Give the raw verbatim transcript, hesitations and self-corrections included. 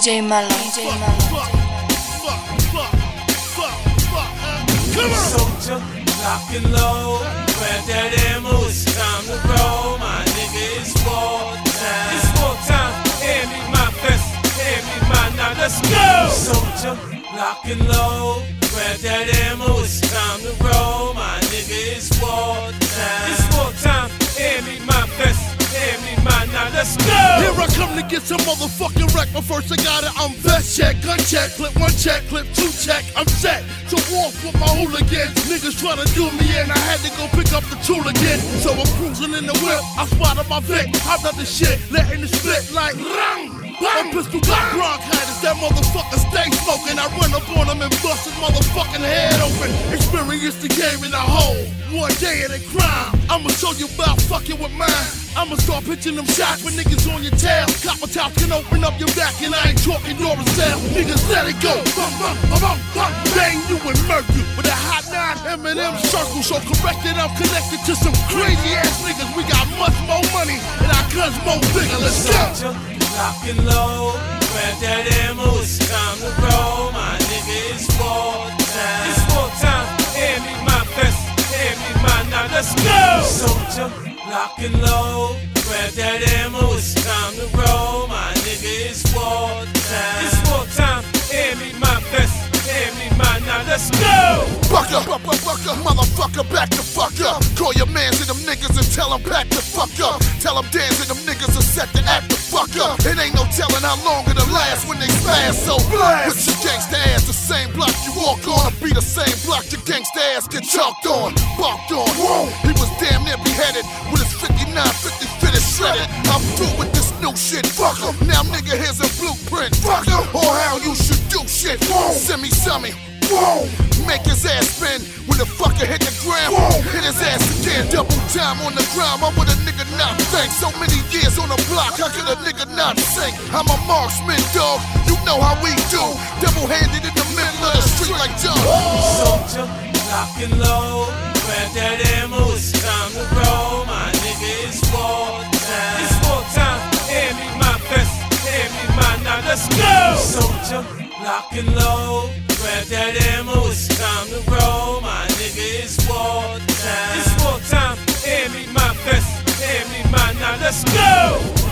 D J Mellow. D J Mellow. Soldier, lock and load. Grab that ammo, it's time to roll. My nigga, it's war time. It's war time. Hand me my vest, hand me my now. Let's go. Soldier, lock and load. Grab that ammo, it's time to roll. My nigga, it's war time. It's war time. Hand me my vest, hand me my now. Let's go. Here I come to get some motherfucking wreck, but first I gotta I'm vest check, gun check, clip one check, clip two check, I'm set. So off with my hooligans, niggas tryna do me in, I had to go pick up the tool again. So I'm cruising in the whip, I spotted my Vic, hopped out the shit, letting it split like rang. My pistol got bronchitis, that motherfucker stay smoking. I run up on him and bust his motherfucking head open. Experience the game in a hole, one day of the crime. I'ma show you about fucking with mine. I'ma start pitching them shots when niggas on your tail. Copper top can open up your back and I ain't talking Duracell. Niggas let it go, bum bum bum bum bum. Bang you and murk you with a hot nine M and M circle. So corrected, I'm connected to some crazy ass niggas. We got much more money and our guns more bigger. Let's go. Lock and load, grab that ammo, it's time to roll. My nigga, it's war time. It's war time. Hand me my vest, hand me my now. Let's go. Soldier, lock and load, grab that ammo, it's time to roll. My nigga, it's war time. It's war time. Hand me my vest, hand me my now. Let's go. Bucker, bucker, bucker, motherfucker, back the fuck up. Call your mans and them niggas and tell them back the fuck up. Tell them dance and them niggas are set to act the fuck up. It ain't no telling how long it'll last when they spaz. So blast with your gangsta ass, the same block you walk on. I'll be the same block your gangsta ass get chalked on, barked on. Whoa. He was damn near beheaded with his fifty-nine fifty fitted shredded. I'm through with this new shit, fuck em. Now nigga, here's a blueprint, fuck em. Or how you should do shit. Whoa. Send me some. Whoa. Make his ass spin when the fucker hit the ground. Whoa. Hit his ass again, double time on the ground. I'm with a nigga not think. So many years on the block, how could a nigga not sing? I'm a marksman, dog. You know how we do. Double-handed in the middle of the street like John. Soldier, lock and load. Grab that ammo, it's time to roll. My nigga, it's war time. It's war time. Hand me my vest, hand me my now. Let's go. Soldier, lock and load. Grab that ammo, it's time to roll. My nigga, it's war time. It's war time. Hand me my vest, hand me my now. Let's go.